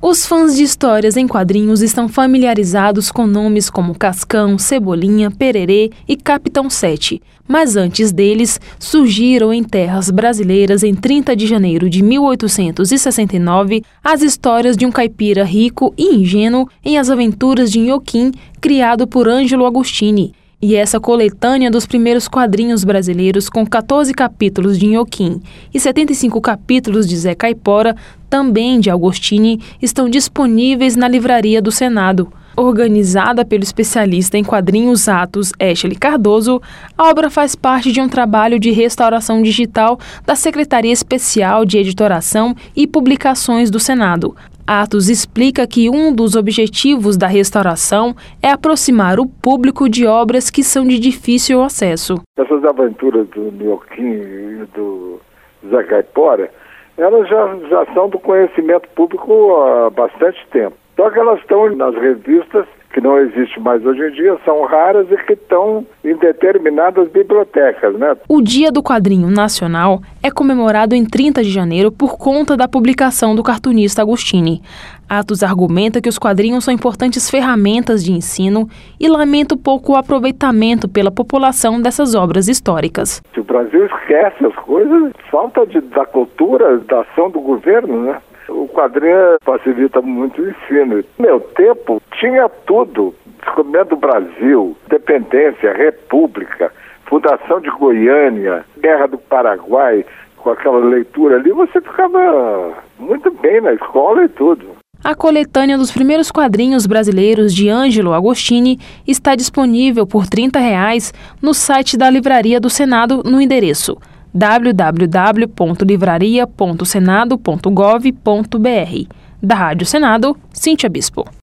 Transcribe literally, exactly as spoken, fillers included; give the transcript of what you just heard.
Os fãs de histórias em quadrinhos estão familiarizados com nomes como Cascão, Cebolinha, Pererê e Capitão Sete. Mas antes deles, surgiram em terras brasileiras em trinta de janeiro de mil oitocentos e sessenta e nove as histórias de um caipira rico e ingênuo em As Aventuras de Inhoquim, criado por Ângelo Agostini. E essa coletânea dos primeiros quadrinhos brasileiros, com quatorze capítulos de Inhoquim e setenta e cinco capítulos de Zé Caipora, também de Agostini, estão disponíveis na Livraria do Senado. Organizada pelo especialista em quadrinhos Atos Eshley Cardoso, a obra faz parte de um trabalho de restauração digital da Secretaria Especial de Editoração e Publicações do Senado. Atos explica que um dos objetivos da restauração é aproximar o público de obras que são de difícil acesso. Essas aventuras do Inhoquim e do Zé Caipora, elas já, já são do conhecimento público há bastante tempo. Só que elas estão nas revistas, que não existem mais hoje em dia, são raras e que estão em determinadas bibliotecas, né? O Dia do Quadrinho Nacional é comemorado em trinta de janeiro por conta da publicação do cartunista Agostini. Atos argumenta que os quadrinhos são importantes ferramentas de ensino e lamenta pouco o aproveitamento pela população dessas obras históricas. Se o Brasil esquece as coisas, falta de, da cultura, da ação do governo, né? O quadrinho facilita muito o ensino. No meu tempo, tinha tudo. Descobrimento do Brasil, Independência, República, Fundação de Goiânia, Guerra do Paraguai, com aquela leitura ali, você ficava muito bem na escola e tudo. A coletânea dos primeiros quadrinhos brasileiros de Ângelo Agostini está disponível por trinta reais no site da Livraria do Senado no endereço w w w ponto livraria ponto senado ponto gov ponto b r. Da Rádio Senado, Cíntia Bispo.